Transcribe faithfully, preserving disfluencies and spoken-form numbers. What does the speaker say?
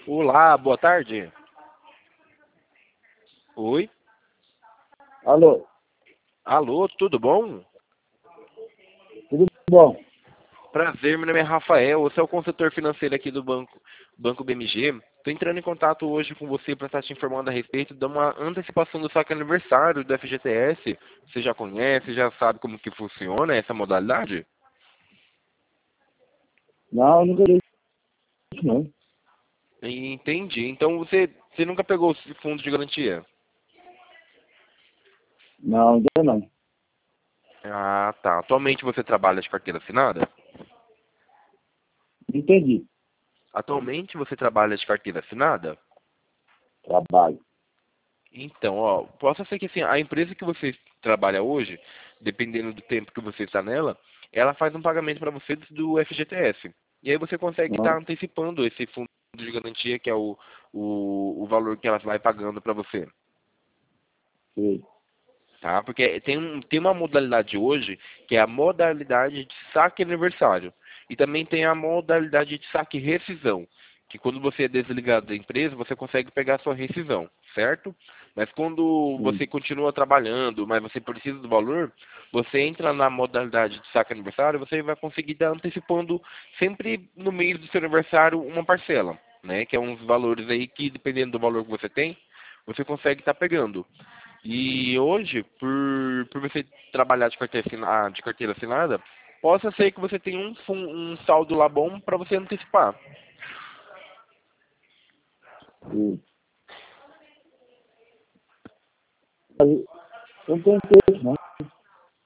Olá, boa tarde. Oi? Alô, Alô, tudo bom? tudo bom? Prazer, meu nome é Rafael, eu sou o consultor financeiro aqui do banco, banco B M G. Estou entrando em contato hoje com você para estar te informando a respeito de uma antecipação do saque aniversário do F G T S. Você já conhece, já sabe como que funciona essa modalidade? Não, eu nunca dei isso, não. Entendi. Então você, você nunca pegou esse fundo de garantia? Não, ainda não. Ah, tá. Atualmente você trabalha de carteira assinada? Entendi. Atualmente você trabalha de carteira assinada? Trabalho. Então, ó, possa ser que assim, a empresa que você trabalha hoje, dependendo do tempo que você está nela, ela faz um pagamento para você do F G T S. E aí você consegue estar Não, antecipando esse fundo de garantia, que é o, o, o valor que ela vai pagando para você. sei. Tá? Porque tem, um, tem uma modalidade hoje, que é a modalidade de saque aniversário. E também tem a modalidade de saque rescisão, que quando você é desligado da empresa, você consegue pegar a sua rescisão, certo? Mas quando Sim, você continua trabalhando, mas você precisa do valor, você entra na modalidade de saque aniversário, você vai conseguir estar antecipando sempre no mês do seu aniversário uma parcela, né? Que é uns valores aí que, dependendo do valor que você tem, você consegue estar pegando. E hoje, por, por você trabalhar de carteira, assina- de carteira assinada, possa ser que você tenha um, fun- um saldo lá bom para você antecipar. sei. Mas eu não tenho interesse, não.